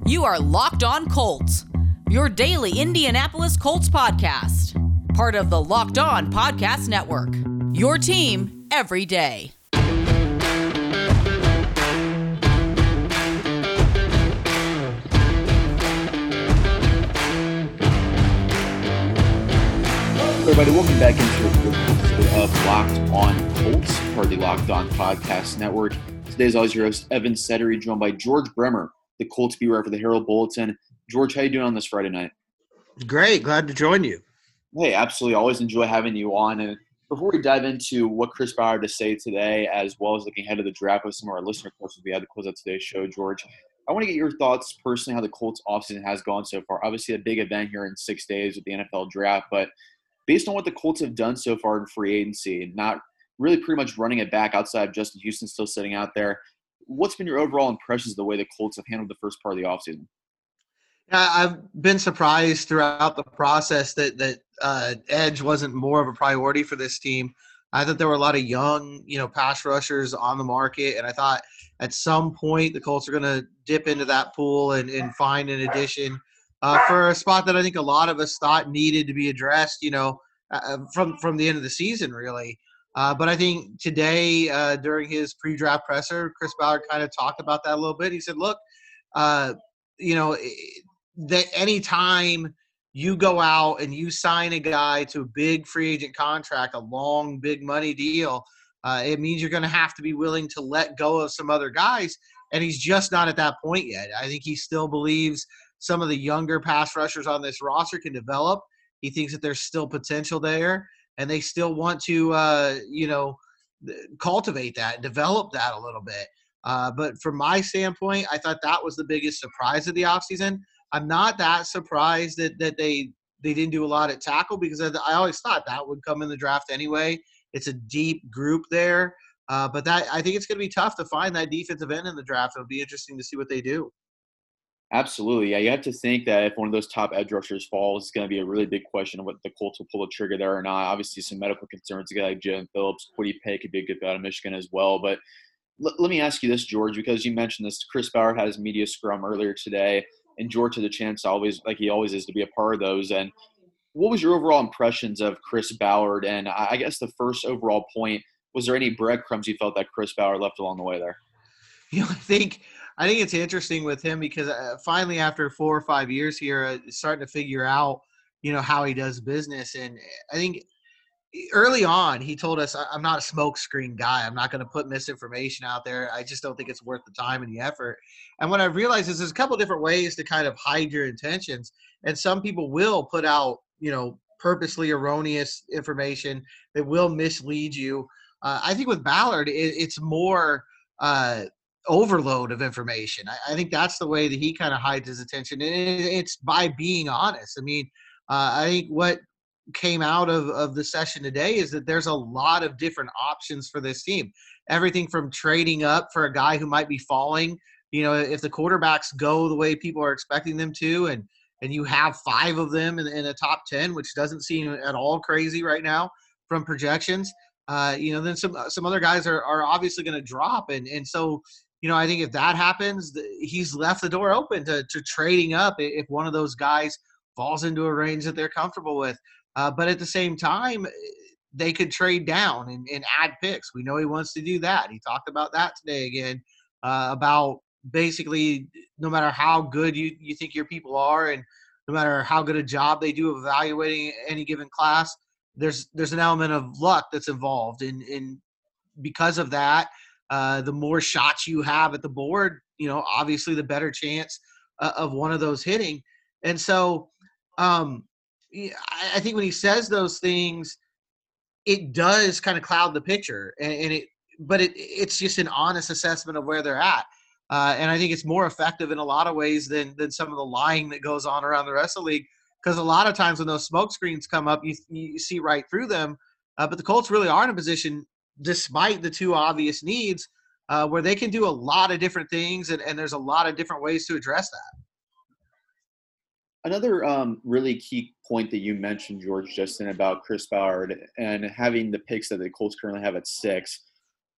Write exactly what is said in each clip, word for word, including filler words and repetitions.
You are Locked On Colts, your daily Indianapolis Colts podcast. Part of the Locked On Podcast Network, your team every day. Everybody, welcome back into a episode of Locked On Colts, part of the Locked On Podcast Network. Today is always your host, Evan Settery, joined by George Bremer, the Colts beat writer for the Herald Bulletin. George, how you doing on this Friday night? Great. Glad to join you. Hey, absolutely. Always enjoy having you on. And before we dive into what Chris Ballard had to say today, as well as looking ahead of the draft with some of our listener questions we had to close out today's show, George, I want to get your thoughts personally how the Colts offseason has gone so far. Obviously, a big event here in six days with the N F L draft, but based on what the Colts have done so far in free agency, not really pretty much running it back outside of Justin Houston still sitting out there, what's been your overall impressions of the way the Colts have handled the first part of the offseason? Yeah, I've been surprised throughout the process that that uh, edge wasn't more of a priority for this team. I thought there were a lot of young, you know, pass rushers on the market, and I thought at some point the Colts are going to dip into that pool and, and find an addition uh, for a spot that I think a lot of us thought needed to be addressed, you know, uh, from from the end of the season, really. Uh, but I think today uh, during his pre-draft presser, Chris Ballard kind of talked about that a little bit. He said, look, uh, you know, that any time you go out and you sign a guy to a big free agent contract, a long, big money deal, uh, it means you're going to have to be willing to let go of some other guys. And he's just not at that point yet. I think he still believes some of the younger pass rushers on this roster can develop. He thinks that there's still potential there. And they still want to, uh, you know, cultivate that, develop that a little bit. Uh, but from my standpoint, I thought that was the biggest surprise of the offseason. I'm not that surprised that that they they didn't do a lot at tackle because I, I always thought that would come in the draft anyway. It's a deep group there. Uh, but that I think it's going to be tough to find that defensive end in the draft. It'll be interesting to see what they do. Absolutely. Yeah, you have to think that if one of those top edge rushers falls, it's going to be a really big question of what the Colts will pull the trigger there or not. Obviously, some medical concerns. A guy like Jalen Phillips, Kwity Paye could be a good fit out of Michigan as well. But l- let me ask you this, George, because you mentioned this. Chris Ballard had his media scrum earlier today, and George had the chance, always, like he always is, to be a part of those. And what was your overall impressions of Chris Ballard? And I guess the first overall point, was there any breadcrumbs you felt that Chris Ballard left along the way there? You know, I think I think it's interesting with him because uh, finally, after four or five years here, uh, starting to figure out, you know, how he does business. And I think early on, he told us, I'm not a smoke screen guy. I'm not going to put misinformation out there. I just don't think it's worth the time and the effort. And what I realized is there's a couple different ways to kind of hide your intentions. And some people will put out, you know, purposely erroneous information that will mislead you. Uh, I think with Ballard, it, it's more uh, – overload of information. I, I think that's the way that he kind of hides his attention. And it, it's by being honest. I mean, uh, I think what came out of, of the session today is that there's a lot of different options for this team. Everything from trading up for a guy who might be falling. You know, if the quarterbacks go the way people are expecting them to, and and you have five of them in, in a top ten, which doesn't seem at all crazy right now from projections, uh, you know, then some some other guys are, are obviously going to drop. And, and so, you know, I think if that happens, he's left the door open to, to trading up if one of those guys falls into a range that they're comfortable with. Uh, but at the same time, they could trade down and, and add picks. We know he wants to do that. He talked about that today again, uh, about basically no matter how good you, you think your people are and no matter how good a job they do of evaluating any given class, there's there's an element of luck that's involved. And, and because of that, Uh, the more shots you have at the board, you know, obviously the better chance uh, of one of those hitting. And so um, I, I think when he says those things, it does kind of cloud the picture. And, and it, but it, it's just an honest assessment of where they're at. Uh, and I think it's more effective in a lot of ways than than some of the lying that goes on around the rest of the league. Because a lot of times when those smoke screens come up, you, you see right through them. Uh, but the Colts really are in a position, despite the two obvious needs, uh, where they can do a lot of different things, and, and there's a lot of different ways to address that. Another um, really key point that you mentioned, George, Justin, about Chris Ballard and having the picks that the Colts currently have at six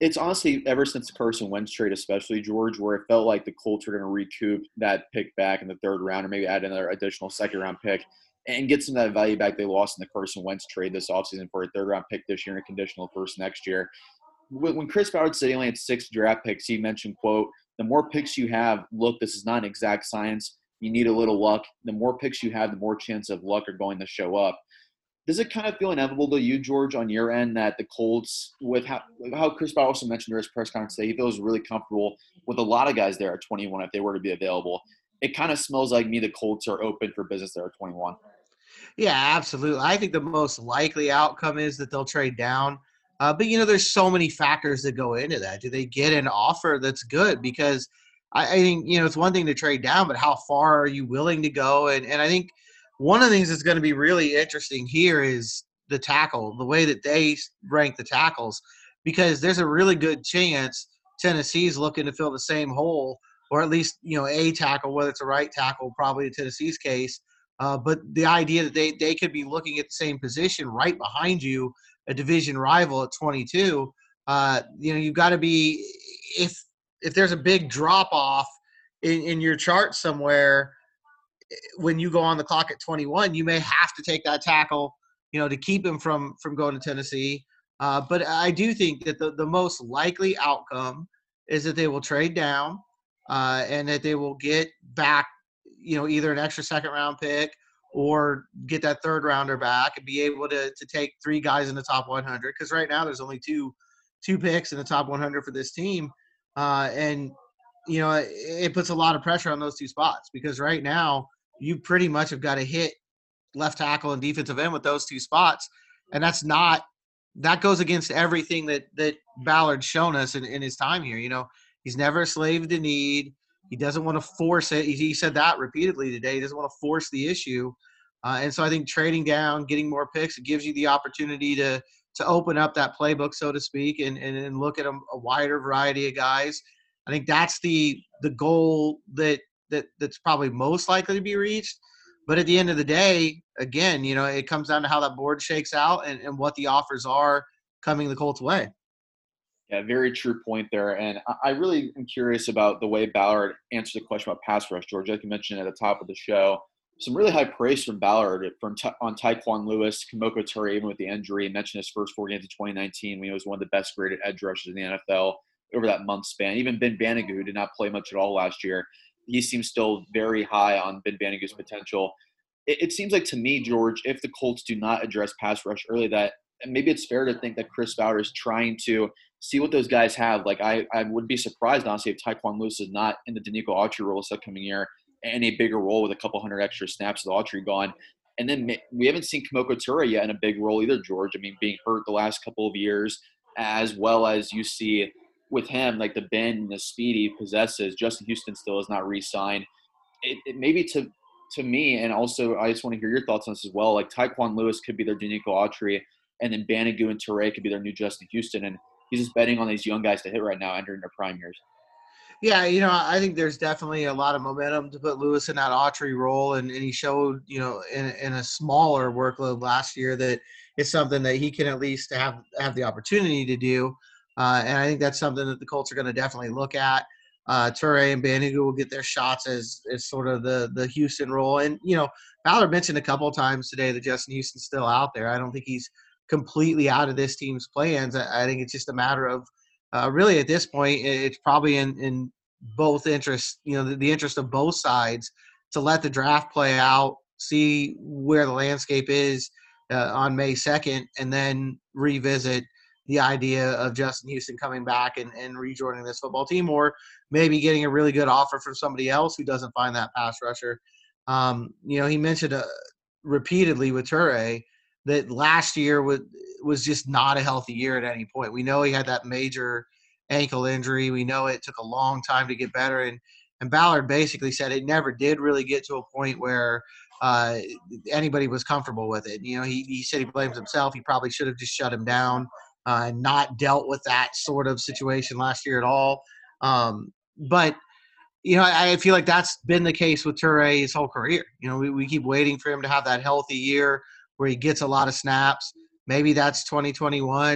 It's honestly ever since the Carson Wentz trade, especially, George, where it felt like the Colts were going to recoup that pick back in the third round or maybe add another additional second-round pick and get some of that value back they lost in the Carson Wentz trade this offseason for a third-round pick this year and a conditional first next year. When Chris Ballard said he only had six draft picks, he mentioned, quote, the more picks you have, look, this is not an exact science. You need a little luck. The more picks you have, the more chance of luck are going to show up. Does it kind of feel inevitable to you, George, on your end that the Colts, with how, how Chris Ballard also mentioned during his press conference today, he feels really comfortable with a lot of guys there at twenty-one if they were to be available. It kind of smells like me the Colts are open for business there at twenty-one. Yeah, absolutely. I think the most likely outcome is that they'll trade down. Uh, but, you know, there's so many factors that go into that. Do they get an offer that's good? Because I, I think, you know, it's one thing to trade down, but how far are you willing to go? And, and I think – one of the things that's going to be really interesting here is the tackle, the way that they rank the tackles, because there's a really good chance Tennessee's looking to fill the same hole, or at least, you know, a tackle, whether it's a right tackle, probably in Tennessee's case. Uh, but the idea that they, they could be looking at the same position right behind you, a division rival at twenty-two, uh, you know, you've got to be – if if there's a big drop-off in, in your chart somewhere – when you go on the clock at twenty-one, you may have to take that tackle, you know, to keep him from from going to Tennessee. Uh, but I do think that the, the most likely outcome is that they will trade down uh, and that they will get back, you know, either an extra second round pick or get that third rounder back and be able to to take three guys in the top one hundred. Because right now there's only two two picks in the top one hundred for this team, uh, and you know it, it puts a lot of pressure on those two spots because right now you pretty much have got to hit left tackle and defensive end with those two spots. And that's not – that goes against everything that that Ballard's shown us in, in his time here. You know, he's never a slave to need. He doesn't want to force it. He, he said that repeatedly today. He doesn't want to force the issue. Uh, and so I think trading down, getting more picks, it gives you the opportunity to to open up that playbook, so to speak, and, and, and look at a, a wider variety of guys. I think that's the the goal that – that that's probably most likely to be reached. But at the end of the day, again, you know, it comes down to how that board shakes out and, and what the offers are coming the Colts' way. Yeah, very true point there. And I really am curious about the way Ballard answered the question about pass rush, George. Like you mentioned at the top of the show, some really high praise from Ballard from on Tyquan Lewis, Kemoko Turay, even with the injury. He mentioned his first four games of twenty nineteen when he was one of the best graded edge rushers in the N F L over that month span. Even Ben Bannigu, who did not play much at all last year, he seems still very high on Ben Bannigu's potential. It, it seems like to me, George, if the Colts do not address pass rush early, that maybe it's fair to think that Chris Ballard is trying to see what those guys have. Like I, I would be surprised, honestly, if Tyquan Lewis is not in the Danico Autry role this upcoming year and a bigger role with a couple hundred extra snaps with Autry gone. And then we haven't seen Kemoko Turay yet in a big role either, George. I mean, being hurt the last couple of years, as well as you see – with him, like the bend and the speed he possesses, Justin Houston still is not re-signed. It, it maybe to to me, and also I just want to hear your thoughts on this as well. Like Tyquan Lewis could be their Danico Autry, and then Bannigu and Turay could be their new Justin Houston. And he's just betting on these young guys to hit right now, entering their prime years. Yeah, you know, I think there's definitely a lot of momentum to put Lewis in that Autry role, and, and he showed, you know, in, in a smaller workload last year that it's something that he can at least have have the opportunity to do. Uh, and I think that's something that the Colts are going to definitely look at. Uh, Turay and Bannigu will get their shots as, as sort of the, the Houston role. And, you know, Ballard mentioned a couple of times today that Justin Houston's still out there. I don't think he's completely out of this team's plans. I, I think it's just a matter of uh, really at this point, it's probably in, in both interests, you know, the, the interest of both sides to let the draft play out, see where the landscape is uh, on May second, and then revisit the idea of Justin Houston coming back and, and rejoining this football team, or maybe getting a really good offer from somebody else who doesn't find that pass rusher. Um, you know, he mentioned uh, repeatedly with Turay that last year was, was just not a healthy year at any point. We know he had that major ankle injury. We know it took a long time to get better. And, and Ballard basically said it never did really get to a point where uh, anybody was comfortable with it. You know, he, he said he blames himself. He probably should have just shut him down. Uh, not dealt with that sort of situation last year at all. Um, but, you know, I, I feel like that's been the case with Turay his whole career. You know, we, we keep waiting for him to have that healthy year where he gets a lot of snaps. Maybe that's twenty twenty-one.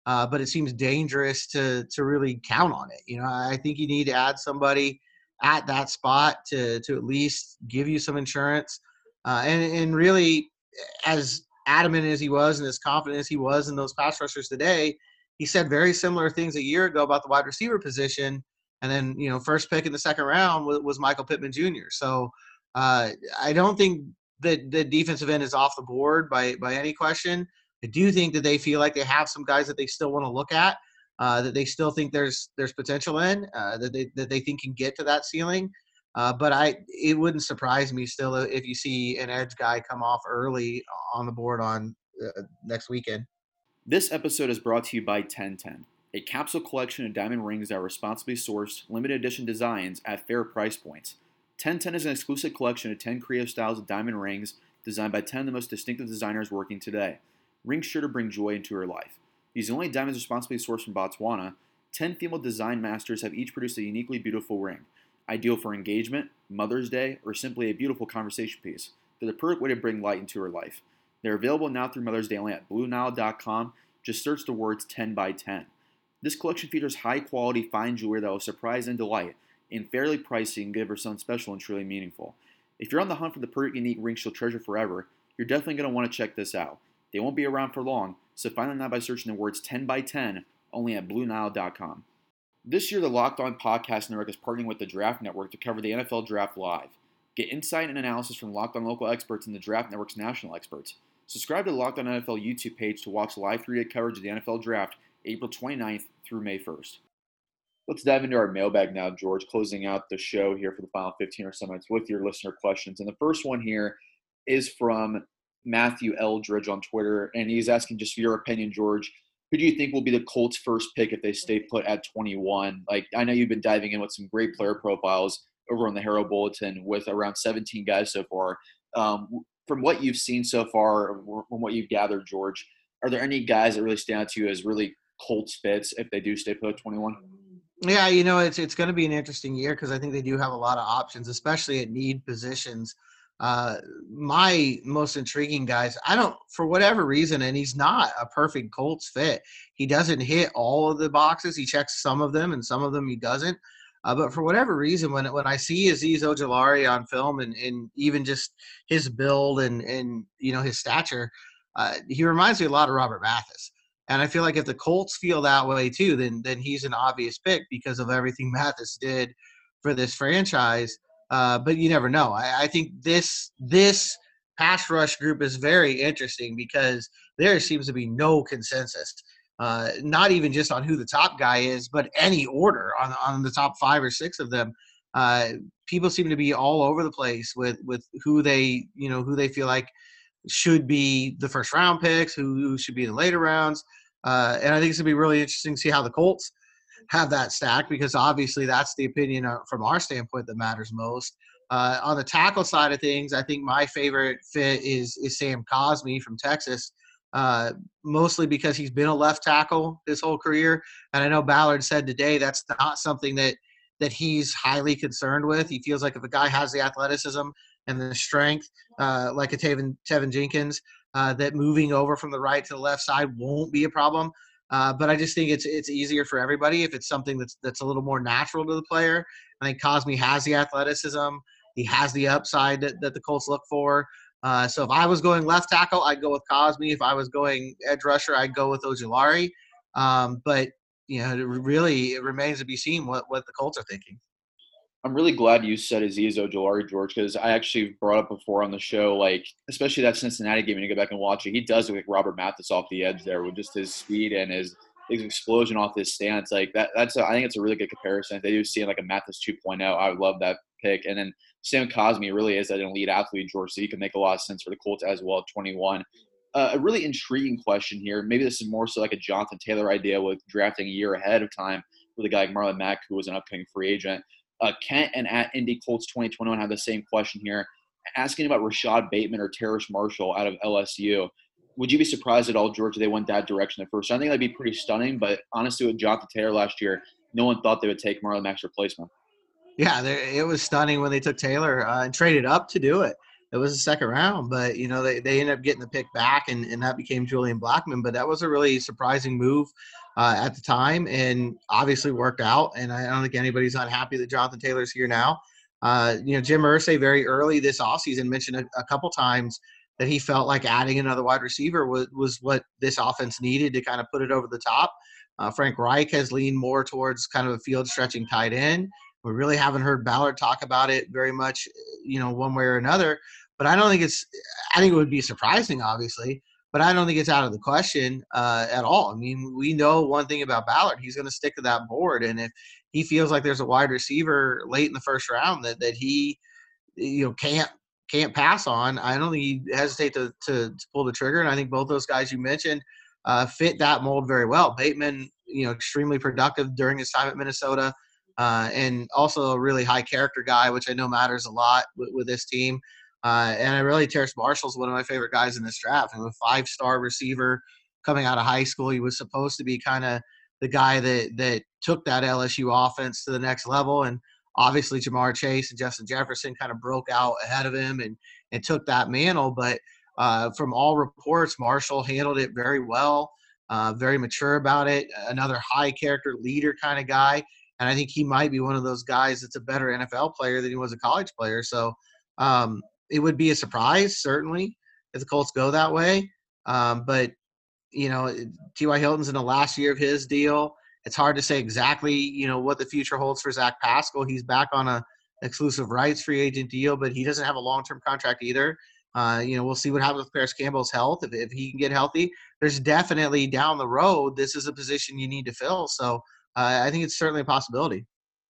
uh, but it seems dangerous to to really count on it. You know, I think you need to add somebody at that spot to to at least give you some insurance. Uh, and and really, as adamant as he was and as confident as he was in those pass rushers today, he said very similar things a year ago about the wide receiver position. And then, you know, first pick in the second round was, was Michael Pittman Junior So uh, I don't think that the defensive end is off the board by by any question. I do think that they feel like they have some guys that they still want to look at, uh, that they still think there's there's potential in, uh, that they that they think can get to that ceiling. Uh, but I, it wouldn't surprise me still if you see an edge guy come off early on the board on uh, next weekend. This episode is brought to you by ten ten, a capsule collection of diamond rings that are responsibly sourced, limited edition designs at fair price points. ten ten is an exclusive collection of ten creative styles of diamond rings designed by ten of the most distinctive designers working today. Rings sure to bring joy into your life. These only diamonds responsibly sourced from Botswana, ten female design masters have each produced a uniquely beautiful ring. Ideal for engagement, Mother's Day, or simply a beautiful conversation piece. They're the perfect way to bring light into her life. They're available now through Mother's Day only at blue nile dot com. Just search the words ten by ten. This collection features high-quality fine jewelry that will surprise and delight, and fairly pricey and give her something special and truly meaningful. If you're on the hunt for the perfect unique ring she'll treasure forever, you're definitely going to want to check this out. They won't be around for long, so find them now by searching the words ten by ten only at blue nile dot com. This year, the Locked On Podcast Network is partnering with the Draft Network to cover the N F L Draft live. Get insight and analysis from Locked On local experts and the Draft Network's national experts. Subscribe to the Locked On N F L YouTube page to watch live three-day coverage of the N F L Draft April twenty-ninth through May first. Let's dive into our mailbag now, George, closing out the show here for the final fifteen or so minutes with your listener questions. And the first one here is from Matthew Eldridge on Twitter, and he's asking just your opinion, George. Who do you think will be the Colts' first pick if they stay put at twenty-one? Like, I know you've been diving in with some great player profiles over on the Herald Bulletin with around seventeen guys so far. Um, from what you've seen so far, from what you've gathered, George, are there any guys that really stand out to you as really Colts fits if they do stay put at twenty-one? Yeah, you know, it's it's going to be an interesting year because I think they do have a lot of options, especially at need positions. Uh, my most intriguing guys, I don't, for whatever reason, and he's not a perfect Colts fit. He doesn't hit all of the boxes. He checks some of them, and some of them he doesn't. Uh, but for whatever reason, when when I see Azeez Ojulari on film, and, and even just his build and and you know his stature, uh, he reminds me a lot of Robert Mathis. And I feel like if the Colts feel that way too, then then he's an obvious pick because of everything Mathis did for this franchise. Uh, but you never know. I, I think this this pass rush group is very interesting because there seems to be no consensus, uh, not even just on who the top guy is, but any order on on the top five or six of them. Uh, people seem to be all over the place with with who they you know who they feel like should be the first round picks, who, who should be in the later rounds. Uh, and I think it's going to be really interesting to see how the Colts have that stack because obviously that's the opinion from our standpoint that matters most. Uh, on the tackle side of things, I think my favorite fit is is Sam Cosmi from Texas, uh, mostly because he's been a left tackle his whole career. And I know Ballard said today that's not something that that he's highly concerned with. He feels like if a guy has the athleticism and the strength, uh, like a Tevin, Tevin Jenkins, uh, that moving over from the right to the left side won't be a problem. Uh, but I just think it's it's easier for everybody if it's something that's that's a little more natural to the player. I think Cosmi has the athleticism. He has the upside that, that the Colts look for. Uh, so if I was going left tackle, I'd go with Cosmi. If I was going edge rusher, I'd go with Ojulari. Um, but, you know, it really it remains to be seen what, what the Colts are thinking. I'm really glad you said Azeez Ojulari, George, because I actually brought up before on the show, like, especially that Cincinnati game, when you go back and watch it, he does look like Robert Mathis off the edge there with just his speed and his, his explosion off his stance. Like, that, that's a, I think it's a really good comparison. If they do see like a Mathis two point oh, I would love that pick. And then Sam Cosmi really is an elite athlete, George, so he can make a lot of sense for the Colts as well at twenty-one. Uh, a really intriguing question here. Maybe this is more so like a Jonathan Taylor idea with drafting a year ahead of time with a guy like Marlon Mack, who was an upcoming free agent. Uh, Kent and at Indy Colts twenty twenty-one have the same question here, asking about Rashad Bateman or Terrace Marshall out of L S U. Would you be surprised at all, George, if they went that direction at first? I think that'd be pretty stunning, but honestly, with Jonathan Taylor last year, no one thought they would take Marlon Mack's replacement. Yeah, it was stunning when they took Taylor uh, and traded up to do it. it was the second round, but you know they, they ended up getting the pick back, and, and that became Julian Blackman. But that was a really surprising move uh, at the time, and obviously worked out. And I don't think anybody's unhappy that Jonathan Taylor's here now. Uh, you know, Jim Irsay very early this offseason mentioned a, a couple times that he felt like adding another wide receiver was, was what this offense needed to kind of put it over the top. Uh, Frank Reich has leaned more towards kind of a field stretching tight end. We really haven't heard Ballard talk about it very much, you know, one way or another. But I don't think it's – I think it would be surprising, obviously, but I don't think it's out of the question uh, at all. I mean, we know one thing about Ballard. He's going to stick to that board. And if he feels like there's a wide receiver late in the first round that, that he, you know, can't can't pass on, I don't think he'd hesitate to, to, to pull the trigger. And I think both those guys you mentioned uh, fit that mold very well. Bateman, you know, extremely productive during his time at Minnesota. Uh, and also a really high character guy, which I know matters a lot with, with this team. Uh, and I really, Terrace Marshall's one of my favorite guys in this draft. And a five-star receiver coming out of high school, he was supposed to be kind of the guy that that took that L S U offense to the next level. And obviously Jamar Chase and Justin Jefferson kind of broke out ahead of him and and took that mantle. But uh, from all reports, Marshall handled it very well, uh, very mature about it. Another high character leader kind of guy. And I think he might be one of those guys that's a better N F L player than he was a college player. So um, it would be a surprise, certainly, if the Colts go that way. Um, but, you know, T Y. Hilton's in the last year of his deal. It's hard to say exactly, you know, what the future holds for Zach Pascal. He's back on a exclusive rights free agent deal, but he doesn't have a long-term contract either. Uh, you know, we'll see what happens with Paris Campbell's health. If, if he can get healthy, there's definitely down the road, this is a position you need to fill. So uh, I think it's certainly a possibility.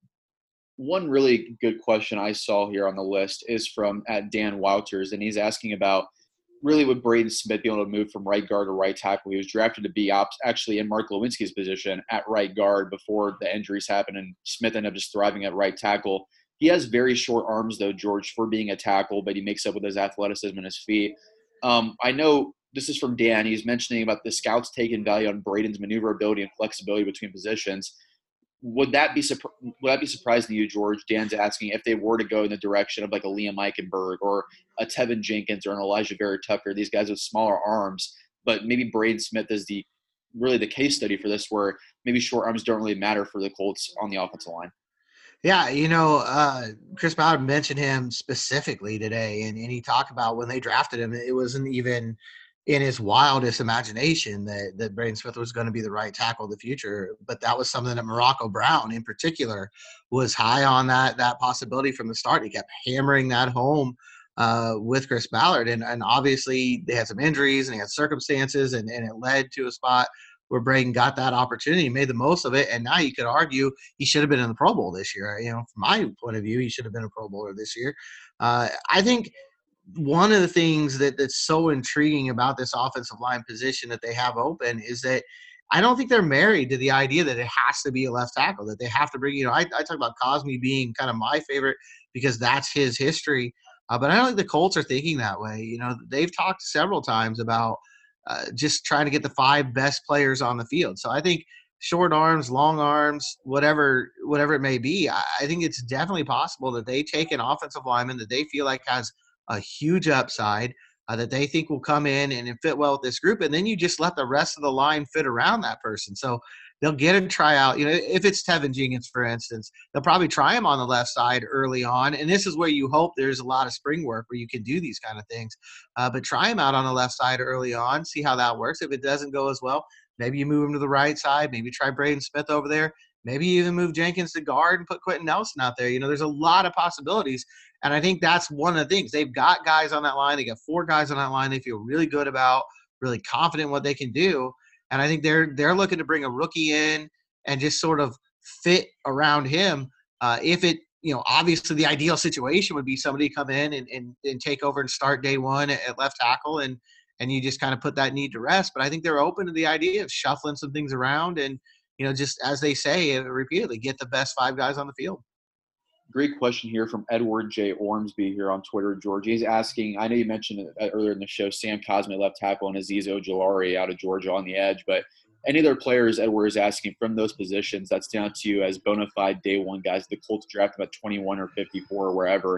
One really good question I saw here on the list is from at Dan Wouters, and he's asking about really with Braden Smith being able to move from right guard to right tackle. He was drafted to be op- actually in Mark Lewinsky's position at right guard before the injuries happened, and Smith ended up just thriving at right tackle. He has very short arms, though, George, for being a tackle, but he makes up with his athleticism and his feet. Um, I know this is from Dan. He's mentioning about the scouts taking value on Braden's maneuverability and flexibility between positions. Would that be would that be surprising to you, George? Dan's asking if they were to go in the direction of like a Liam Eichenberg or a Tevin Jenkins or an Elijah Vera Tucker, these guys with smaller arms, but maybe Braden Smith is the really the case study for this, where maybe short arms don't really matter for the Colts on the offensive line. Yeah, you know, uh, Chris Ballard mentioned him specifically today, and, and he talked about when they drafted him, it wasn't even in his wildest imagination that, that Braden Smith was going to be the right tackle of the future. But that was something that Morocco Brown in particular was high on that that possibility from the start. He kept hammering that home uh, with Chris Ballard. And, and obviously they had some injuries and they had circumstances, and, and it led to a spot where Braden got that opportunity, made the most of it. And now you could argue he should have been in the Pro Bowl this year. You know, from my point of view, he should have been a Pro Bowler this year. Uh, I think – one of the things that, that's so intriguing about this offensive line position that they have open is that I don't think they're married to the idea that it has to be a left tackle, that they have to bring, you know, I, I talk about Cosme being kind of my favorite because that's his history. Uh, but I don't think the Colts are thinking that way. You know, they've talked several times about uh, just trying to get the five best players on the field. So I think short arms, long arms, whatever, whatever it may be, I, I think it's definitely possible that they take an offensive lineman that they feel like has a huge upside uh, that they think will come in and fit well with this group. And then you just let the rest of the line fit around that person. So they'll get a tryout. You know, if it's Tevin Jenkins, for instance, they'll probably try him on the left side early on. And this is where you hope there's a lot of spring work where you can do these kind of things. Uh, but try him out on the left side early on, see how that works. If it doesn't go as well, maybe you move him to the right side. Maybe try Braden Smith over there. Maybe you even move Jenkins to guard and put Quentin Nelson out there. You know, there's a lot of possibilities. And I think that's one of the things. They've got guys on that line. They got four guys on that line they feel really good about, really confident in what they can do. And I think they're they're looking to bring a rookie in and just sort of fit around him. Uh, if it, you know, obviously the ideal situation would be somebody come in and, and, and take over and start day one at, at left tackle, and and you just kind of put that need to rest. But I think they're open to the idea of shuffling some things around and, you know, just as they say repeatedly, get the best five guys on the field. Great question here from Edward J. Ormsby here on Twitter, George. He's asking, I know you mentioned it earlier in the show, Sam Cosme left tackle and Azeez Ojulari out of Georgia on the edge, but any other players Edward is asking from those positions that stand out to you as bona fide day one guys, the Colts draft about twenty-one or fifty-four or wherever,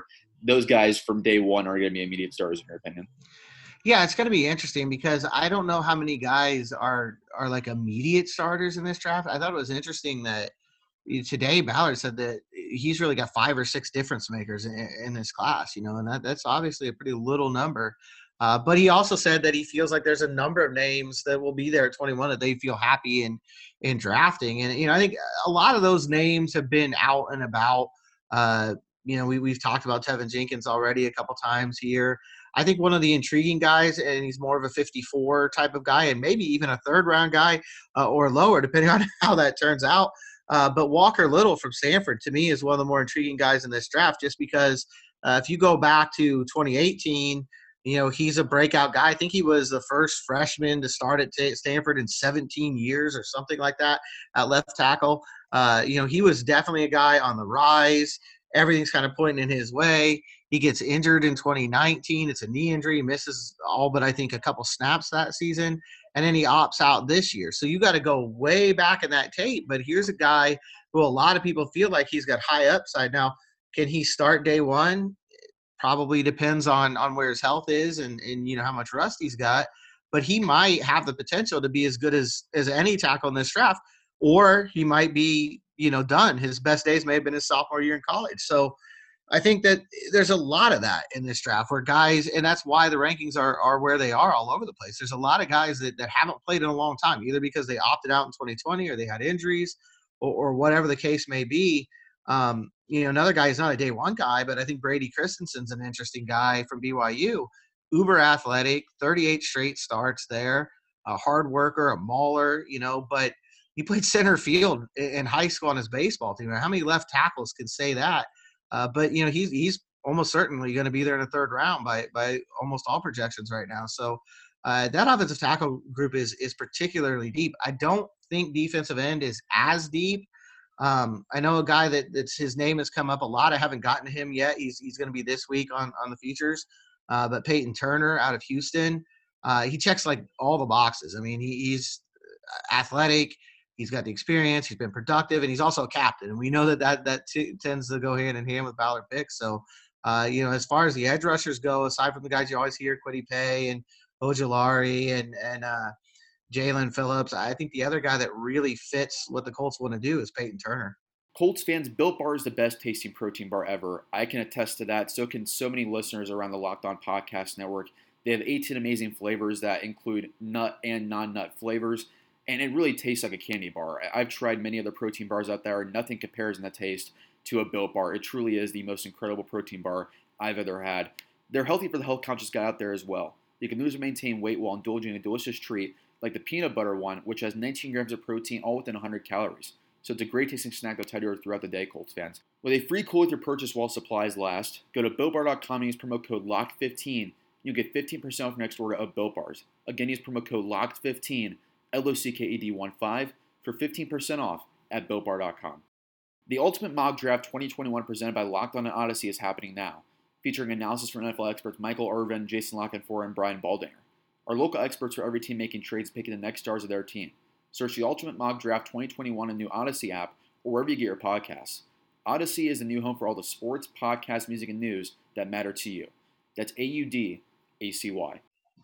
those guys from day one are going to be immediate starters in your opinion? Yeah, it's going to be interesting because I don't know how many guys are are like immediate starters in this draft. I thought it was interesting that today Ballard said that he's really got five or six difference makers in, in this class, you know, and that, that's obviously a pretty little number. Uh, but he also said that he feels like there's a number of names that will be there at twenty-one that they feel happy in in drafting. And, you know, I think a lot of those names have been out and about. Uh, you know, we, we've talked about Tevin Jenkins already a couple times here. I think one of the intriguing guys, and he's more of a fifty-four type of guy and maybe even a third round guy uh, or lower, depending on how that turns out. Uh, but Walker Little from Stanford, to me, is one of the more intriguing guys in this draft just because uh, if you go back to twenty eighteen, you know, he's a breakout guy. I think he was the first freshman to start at t- Stanford in seventeen years or something like that at left tackle. Uh, you know, he was definitely a guy on the rise. Everything's kind of pointing in his way. He gets injured in twenty nineteen. It's a knee injury. He misses all but I think a couple snaps that season. And then he opts out this year. So you got to go way back in that tape. But here's a guy who a lot of people feel like he's got high upside. Now, can he start day one? Probably depends on on where his health is and, and you know how much rust he's got. But he might have the potential to be as good as, as any tackle in this draft. Or he might be, you know, done. His best days may have been his sophomore year in college. So I think that there's a lot of that in this draft where guys, and that's why the rankings are are where they are all over the place. There's a lot of guys that, that haven't played in a long time, either because they opted out in twenty twenty or they had injuries or, or whatever the case may be. Um, you know, another guy is not a day one guy, but I think Brady Christensen's an interesting guy from B Y U. Uber athletic, thirty-eight straight starts there, a hard worker, a mauler, you know, but he played center field in high school on his baseball team. How many left tackles could say that? Uh, but, you know, he's he's almost certainly going to be there in the third round by by almost all projections right now. So uh, that offensive tackle group is is particularly deep. I don't think defensive end is as deep. Um, I know a guy that that's his name has come up a lot. I haven't gotten to him yet. He's he's going to be this week on on the features. Uh, but Peyton Turner out of Houston, uh, he checks like all the boxes. I mean, he, he's athletic. He's got the experience. He's been productive, and he's also a captain. And we know that that, that t- tends to go hand in hand with Ballard picks. So, uh, you know, as far as the edge rushers go, aside from the guys you always hear, Kwity Paye and Ojulari and and uh, Jalen Phillips, I think the other guy that really fits what the Colts want to do is Peyton Turner. Colts fans, Built Bar is the best tasting protein bar ever. I can attest to that. So can so many listeners around the Locked On Podcast Network. They have eighteen amazing flavors that include nut and non-nut flavors. And it really tastes like a candy bar. I've tried many other protein bars out there. Nothing compares in the taste to a Built Bar. It truly is the most incredible protein bar I've ever had. They're healthy for the health-conscious guy out there as well. You can lose or maintain weight while indulging in a delicious treat like the peanut butter one, which has nineteen grams of protein, all within one hundred calories. So it's a great tasting snack that'll tide you over throughout the day, Colts fans. With a free cool with your purchase while supplies last, go to built bar dot com and use promo code locked fifteen. You'll get fifteen percent off your next order of Built Bars. Again, use promo code locked fifteen. L O C K E D one five for fifteen percent off at built bar dot com. The Ultimate Mock Draft twenty twenty-one presented by Locked On and Odyssey is happening now, featuring analysis from N F L experts Michael Irvin, Jason Lockenfor, and Brian Baldinger. Our local experts for every team making trades picking the next stars of their team. Search the Ultimate Mock Draft twenty twenty-one in the new Odyssey app or wherever you get your podcasts. Odyssey is the new home for all the sports, podcasts, music, and news that matter to you. That's A U D A C Y.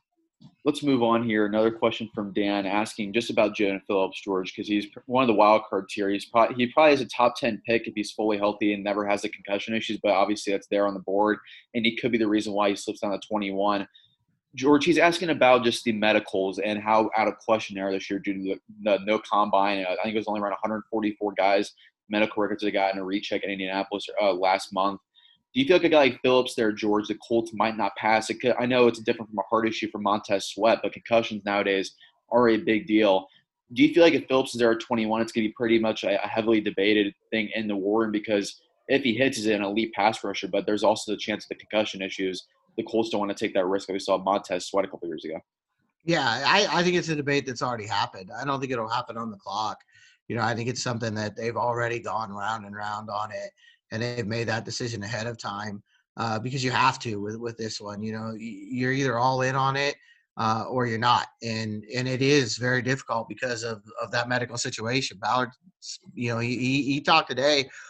Let's move on here. Another question from Dan asking just about Jaden Phillips, George, because he's one of the wild cards here. He's probably, he probably is a top ten pick if he's fully healthy and never has the concussion issues, but obviously that's there on the board, and he could be the reason why he slips down to twenty-one. George, he's asking about just the medicals and how out of question they are this year due to the, the no combine. I think it was only around one hundred forty-four guys, medical records they got in a recheck in Indianapolis uh, last month. Do you feel like a guy like Phillips there, George, the Colts might not pass? It could, I know it's different from a heart issue for Montez Sweat, but concussions nowadays are a big deal. Do you feel like if Phillips is there at twenty-one, it's going to be pretty much a, a heavily debated thing in the war room? Because if he hits, he's an elite pass rusher, but there's also the chance of the concussion issues. The Colts don't want to take that risk that we saw Montez Sweat a couple years ago. Yeah, I, I think it's a debate that's already happened. I don't think it'll happen on the clock. You know, I think it's something that they've already gone round and round on it, and they've made that decision ahead of time uh, because you have to with, with this one. You know, you're either all in on it uh, or you're not. And and it is very difficult because of, of that medical situation. Ballard, you know, he, he, he talked today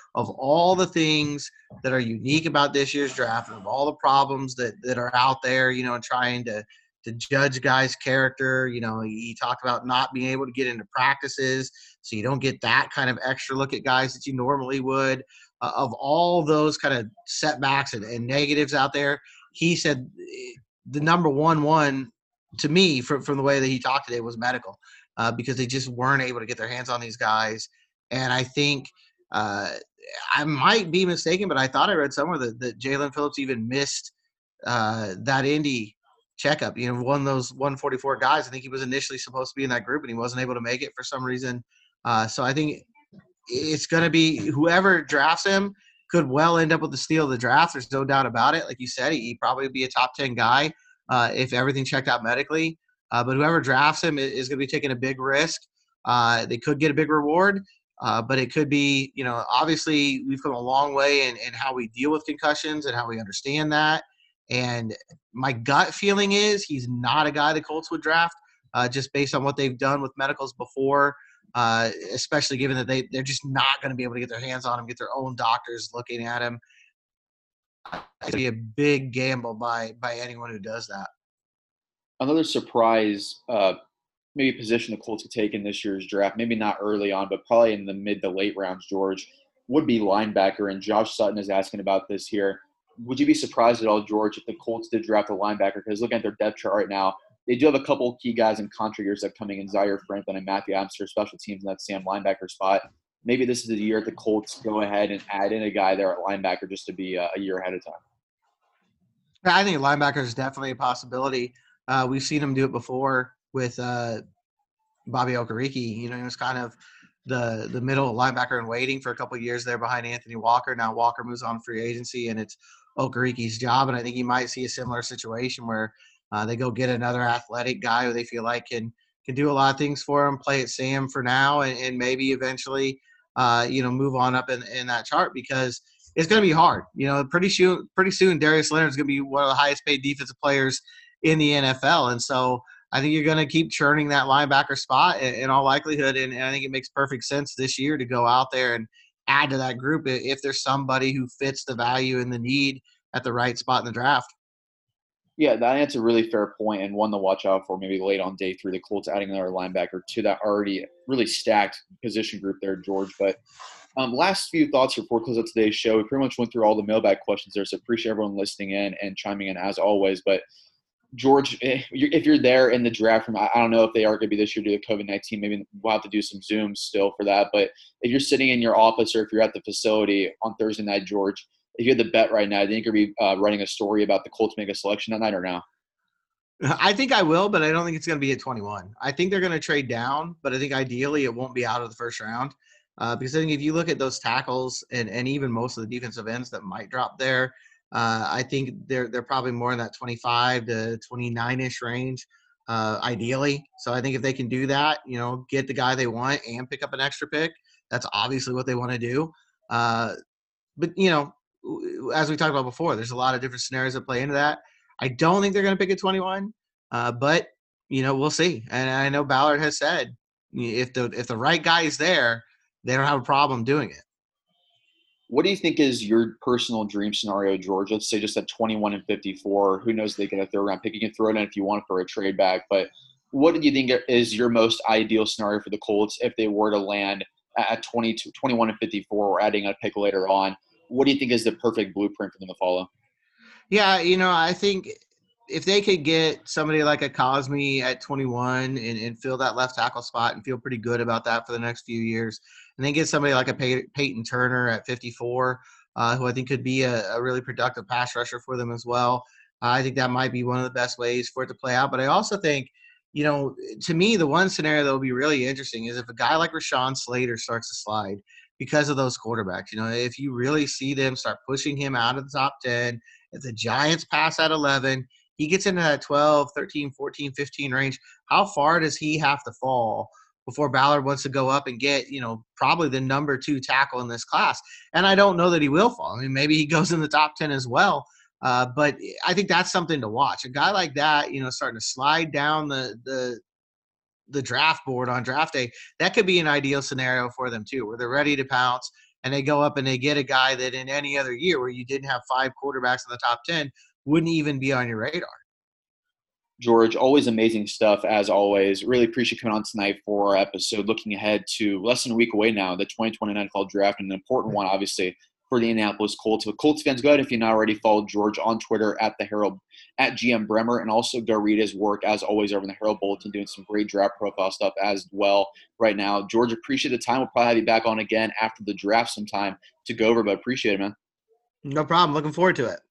of all the things that are unique about this year's draft, of all the problems that, that are out there, you know, and trying to, to judge guys' character. You know, he talked about not being able to get into practices, so you don't get that kind of extra look at guys that you normally would. Uh, of all those kind of setbacks and, and negatives out there, he said the number one one to me from, from the way that he talked today was medical, uh, because they just weren't able to get their hands on these guys. And I think uh, I might be mistaken, but I thought I read somewhere that, that Jaelan Phillips even missed uh, that Indy checkup. You know, one of those one forty-four guys. I think he was initially supposed to be in that group, and he wasn't able to make it for some reason. Uh, so I think it's going to be whoever drafts him could well end up with the steal of the draft. There's no doubt about it. Like you said, he'd probably be a top ten guy uh, if everything checked out medically. Uh, but whoever drafts him is going to be taking a big risk. Uh, they could get a big reward, uh, but it could be, you know, obviously we've come a long way in, in how we deal with concussions and how we understand that. And my gut feeling is he's not a guy the Colts would draft, uh, just based on what they've done with medicals before. Uh, especially given that they, they're just not going to be able to get their hands on him, get their own doctors looking at him. It's be a big gamble by by anyone who does that. Another surprise, uh, maybe position the Colts could take in this year's draft, maybe not early on, but probably in the mid to late rounds, George, would be linebacker. And Josh Sutton is asking about this here. Would you be surprised at all, George, if the Colts did draft a linebacker? Because looking at their depth chart right now, they do have a couple of key guys in contract years that are coming in, Zaire Franklin and Matthew Adams for special teams in that Sam linebacker spot. Maybe this is the year the Colts go ahead and add in a guy there at linebacker just to be a, a year ahead of time. I think linebacker is definitely a possibility. Uh, we've seen him do it before with uh, Bobby Okereke. You know, he was kind of the the middle linebacker in waiting for a couple of years there behind Anthony Walker. Now Walker moves on free agency, and it's Okereke's job. And I think you might see a similar situation where Uh, they go get another athletic guy who they feel like can can do a lot of things for him, play at Sam for now, and, and maybe eventually, uh, you know, move on up in, in that chart, because it's going to be hard. You know, pretty soon, pretty soon, Darius Leonard is going to be one of the highest paid defensive players in the N F L, and so I think you're going to keep churning that linebacker spot in, in all likelihood, and, and I think it makes perfect sense this year to go out there and add to that group if there's somebody who fits the value and the need at the right spot in the draft. Yeah, that's a really fair point and one to watch out for maybe late on day three, the Colts adding another linebacker to that already really stacked position group there, George. But um, last few thoughts before we close out today's show. We pretty much went through all the mailbag questions there, so appreciate everyone listening in and chiming in as always. But, George, if you're there in the draft room, I don't know if they are going to be this year due to COVID nineteen. Maybe we'll have to do some Zooms still for that. But if you're sitting in your office or if you're at the facility on Thursday night, George, if you had the bet right now, do you think you're going to be uh, writing a story about the Colts make a selection that night or no? I think I will, but I don't think it's going to be at twenty-one. I think they're going to trade down, but I think ideally it won't be out of the first round. Uh, because I think if you look at those tackles and, and even most of the defensive ends that might drop there, uh, I think they're they're probably more in that twenty-five to twenty-nine-ish range, uh, ideally. So I think if they can do that, you know, get the guy they want and pick up an extra pick, that's obviously what they want to do. Uh, but, you know, as we talked about before, there's a lot of different scenarios that play into that. I don't think they're going to pick at twenty-one, uh, but, you know, we'll see. And I know Ballard has said if the if the right guy is there, they don't have a problem doing it. What do you think is your personal dream scenario, George? Let's say just at twenty-one and fifty-four. Who knows if they get a third round pick. You can throw it in if you want for a trade back. But what do you think is your most ideal scenario for the Colts if they were to land at twenty, twenty-one and fifty-four or adding a pick later on? What do you think is the perfect blueprint for them to follow? Yeah, you know, I think if they could get somebody like a Cosme at twenty-one and, and fill that left tackle spot and feel pretty good about that for the next few years, and then get somebody like a Pey- Peyton Turner at fifty-four, uh, who I think could be a, a really productive pass rusher for them as well. Uh, I think that might be one of the best ways for it to play out. But I also think, you know, to me, the one scenario that will be really interesting is if a guy like Rashawn Slater starts to slide because of those quarterbacks. You know, if you really see them start pushing him out of the top ten, if the Giants pass at eleven, he gets into that twelve, thirteen, fourteen, fifteen range, how far does he have to fall before Ballard wants to go up and get, you know, probably the number two tackle in this class? And I don't know that he will fall. I mean, maybe he goes in the top ten as well. Uh, but I think that's something to watch. A guy like that, you know, starting to slide down the the the draft board on draft day, that could be an ideal scenario for them too, where they're ready to pounce and they go up and they get a guy that in any other year where you didn't have five quarterbacks in the top ten wouldn't even be on your radar. George, always amazing stuff as always. Really appreciate you coming on tonight for our episode. Looking ahead to less than a week away now, the twenty twenty N F L Draft, and an important one, obviously, for the Indianapolis Colts. So Colts fans, go ahead if you're not already. Follow George on Twitter at the Herald, at G M Bremer, and also go read his work as always over in the Herald Bulletin, doing some great draft profile stuff as well right now. George, appreciate the time. We'll probably have you back on again after the draft sometime to go over, but appreciate it, man. No problem. Looking forward to it.